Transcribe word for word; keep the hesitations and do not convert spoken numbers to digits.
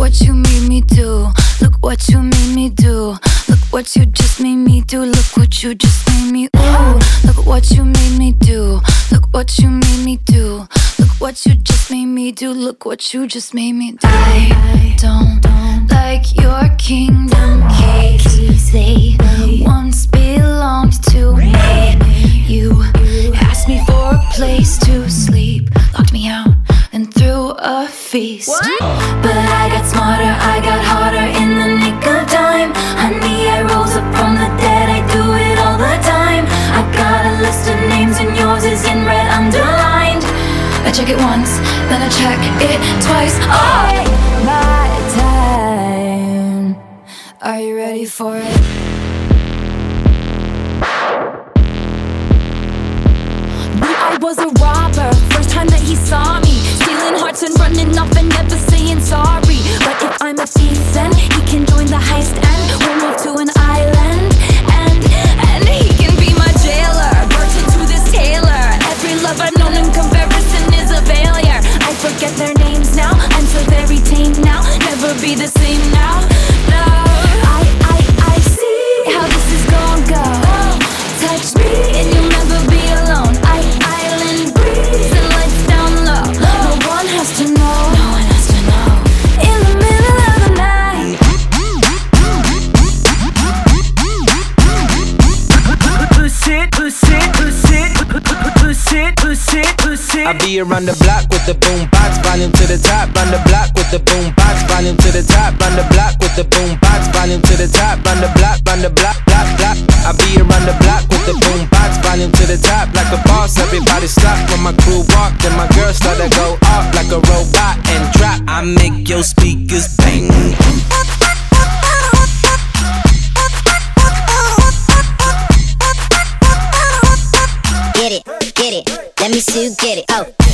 what you made me do. Look what you made me do. Look what you just made me do. Look what you just made me. Ooh, look what you made me do. Look what you made me do. Look what you just made me do. Look what you just made me do. I don't like your kingdom keys. They once belonged to me. You asked me for a place to sleep, locked me out and threw a feast. What? But I got smarter, I got harder in the nick of time. Honey, I rose up from the dead, I do it all the time. I got a list of names and yours is in red underlined. I check it once, then I check it twice. Oh, my time. Are you ready for it? I was a robber, first time that he saw me, stealing hearts and running off and never saying sorry. But if I'm a thief then he can join the heist and we'll move to an island. And, and he can be my jailer, birth into this tailor. Every love I've known in comparison is a failure. I forget their names now, I'm so very tame now. Never be the same now, no. I, I, I see how this is gonna go. Touch me and you'll never be alone. I to know, no one has to know. In the middle of the night, push it, push it, push it, push it, push it, push it. I be around the block with the boom box, volume to the top. Run the block with the boom box, volume to the top. Run the block with the boom box, volume to the top. Run the block, run the block, block, block. I be around the block with the boom box, volume to the top. Like a boss, everybody stop when my crew walk. Then my girls start to go off like a robot and drop. I make your speakers bang. Get it, get it, let me see you get it. Oh.